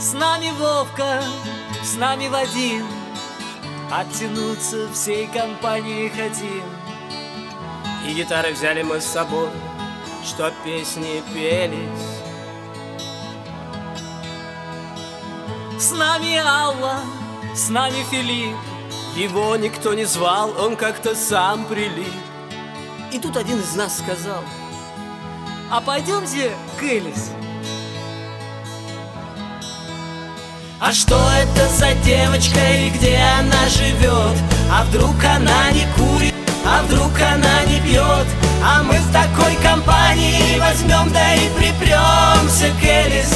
С нами Вовка, с нами Вадим, оттянуться всей компанией хотим. И гитары взяли мы с собой, чтоб песни пелись. С нами Алла, с нами Филипп. Его никто не звал, он как-то сам прилип. И тут один из нас сказал: а пойдемте к Элис. А что это за девочка и где она живет? А вдруг она не курит, а вдруг она не пьет? А мы с такой компанией возьмем, да и припремся к Элис.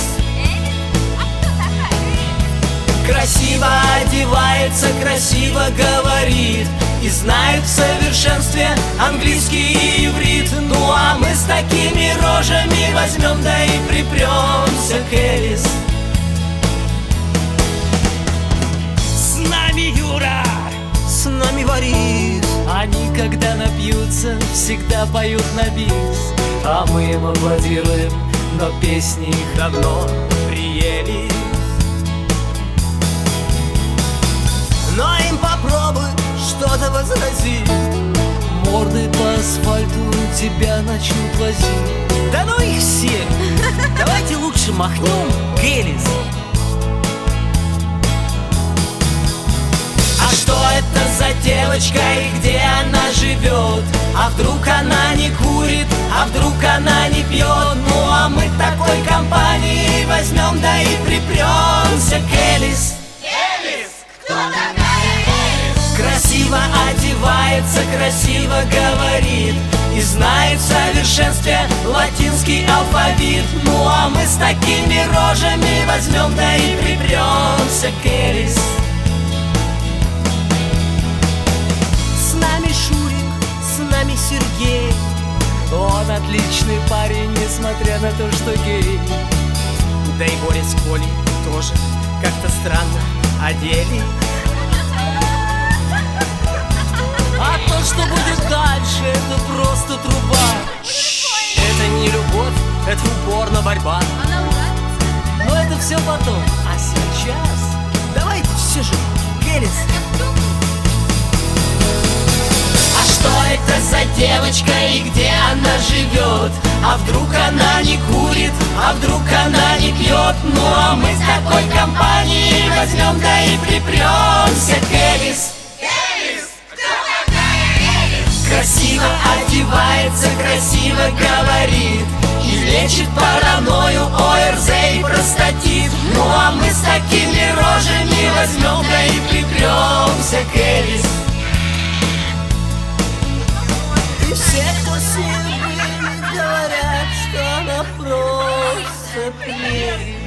Красиво одевается, красиво говорит и знает в совершенстве английский и иврит. Ну а мы с такими рожами возьмем, да и припремся к Элис. С нами Юра, с нами Борис. они, когда напьются, всегда поют на бис. А мы им аплодируем, но песни их Давно приелись. Но им попробуй что-то возразить. морды по асфальту тебя начнут возить. Да ну их всех! Давайте лучше махнем к Элис. А что это за девочка и где она живет? А вдруг она не курит, а вдруг она не пьет? Ну а мы такой компанией возьмем, да и припремся к Элис. Элис! Кто такая Элис? Красиво одевается, красиво говорит и знает в совершенстве латинский алфавит. Ну а мы с такими рожами возьмем, да и припремся к Элис. С нами Шурик, с нами Сергей. Он отличный парень, несмотря на то, что гей. Да и Боря с Колей тоже как-то странно одели. А то, что будет дальше, это просто труба. Это не любовь, это упорно борьба. Она нравится? Но это все потом. А сейчас Давайте все же к Элис. А что это за девочка и где она живет? А вдруг она не курит, а вдруг она не пьет? Ну а мы с такой компанией возьмем, да и припремся к Элис. Элис! Кто такая Элис? Красиво одевается, красиво говорит и лечит паранойю, ОРЗ и простатит. Ну а мы с такими рожами возьмем, да и припремся к Элис. И все, кто с ней были, говорят, что она просто прелесть.